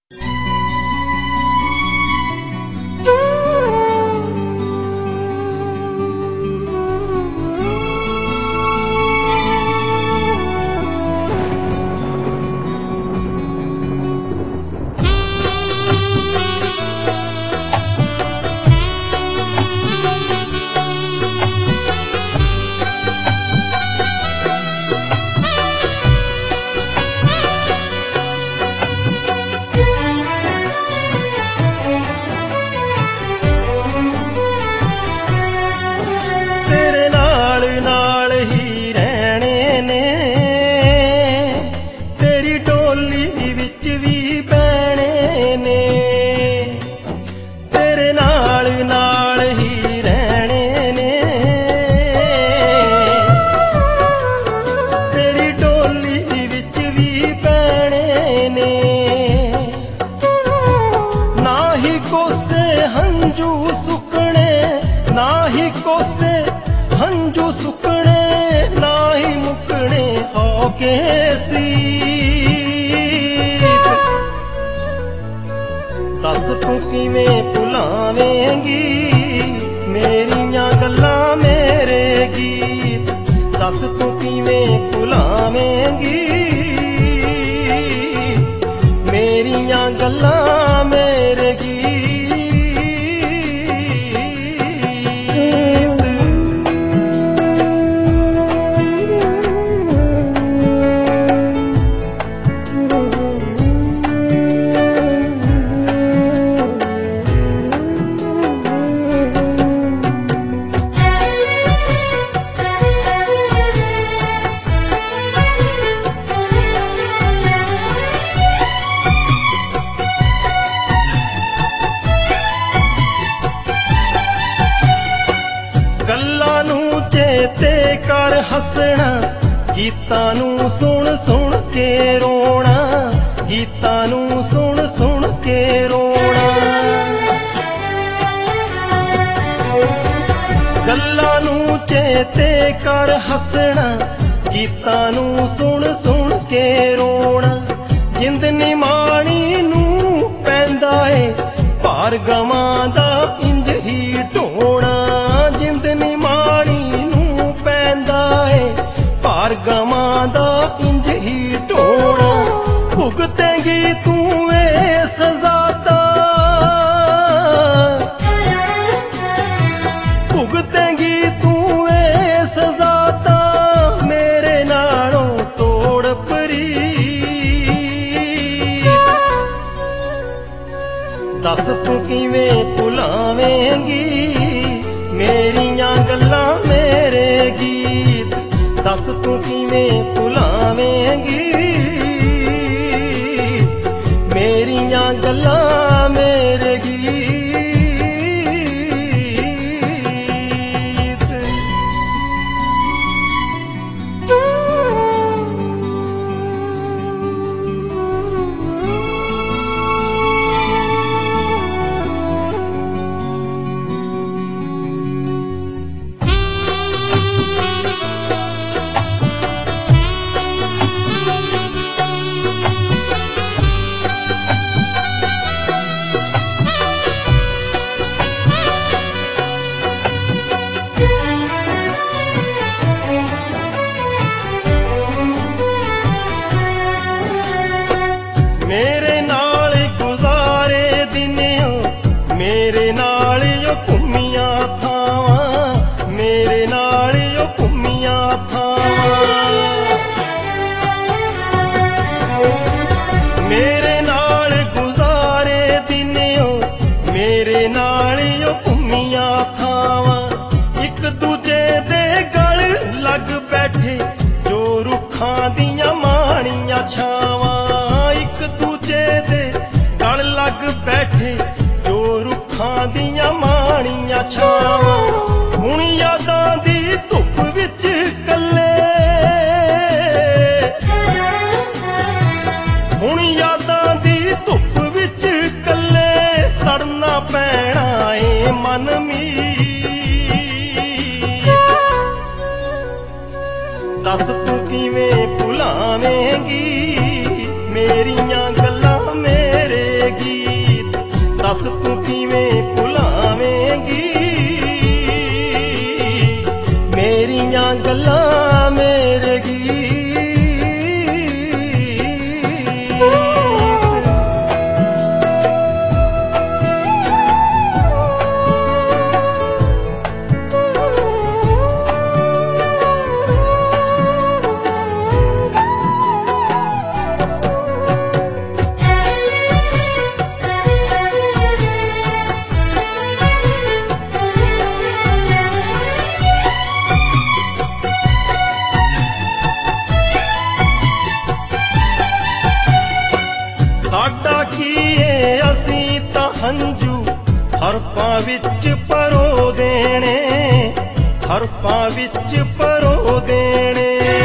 दस तू किवें भुलावेंगी मेरियां गल्लां मेरे गीत। दस तू किवें भुलावेंगी मेरियां गल्लां मेरे गीत। गल्लां नूं चेते कर हसना, गीतां नूं सुन सुन के रोना, गीतां नूं सुन सुन के रोना। गल्लां नूं चेते कर हसना, गीतां नूं सुन सुन के रोना। जिंद निमाणी नूं पैंदा ए भार गवां दा इंज ही ढोना। जिंद निमाणी नूं पैंदा ए भार गवां दा इंज ही ढोना। भुगतेंगी तू ए सज़ा दा, भुगतेंगी तू ए सज़ा दा मेरे नालों तोड़ प्रीत। दस तू किवें भुलावेंगी मेरियां गल्लां मेरे गीत। दस तू किवें भुलावेंगी मेरियां गल्लां मेरे गीत। मेरे नाल गुजारे दिन मेरे नाल यो घूमियां थावां, मेरे नाल यो घूमियां थावां। मेरे नाल गुजारे दिन मेरे नाल यो घूमियां थावां। एक दूजे दे गल लग बैठे जो रुखां दियां माणियां छावां। बैठे जो रुखां दियां माणियां छावां। हुण यादां दी धुप विच कल्ले, हुण यादां दी धुप विच कल्ले सड़ना पैना ए मन मीत। दस तू किवें भुलावेंगी मेरियां गल्लां मेरे दस तू किवें भुलावेंगी मेरियां गल्लां मेरे गीत। साडा की है असी तां हंजू हरपां विच परो देने, हरपां विच परो देने।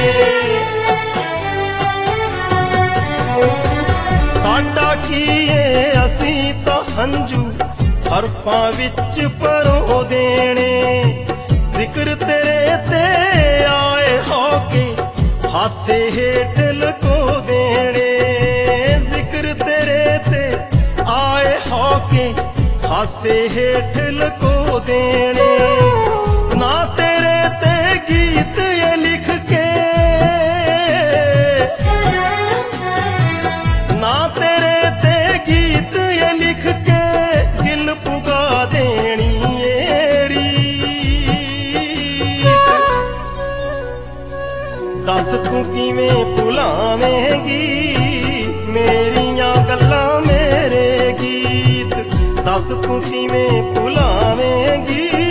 साडा की है असी तां हंजू हरपां विच परो देने। जिक्र तेरे ते आए होके हासे हेठ लको देने, तेरे ते आए होके हासे हेठ लको देने। ना तेरे ते गीत ये लिख के, ना तेरे ते गीत ये लिख के गिल पुगा देनी एरी। दस तू किवें भुलावेंगी मेरियां गल्लां मेरे गीत। दस तू किवें भुलावेंगी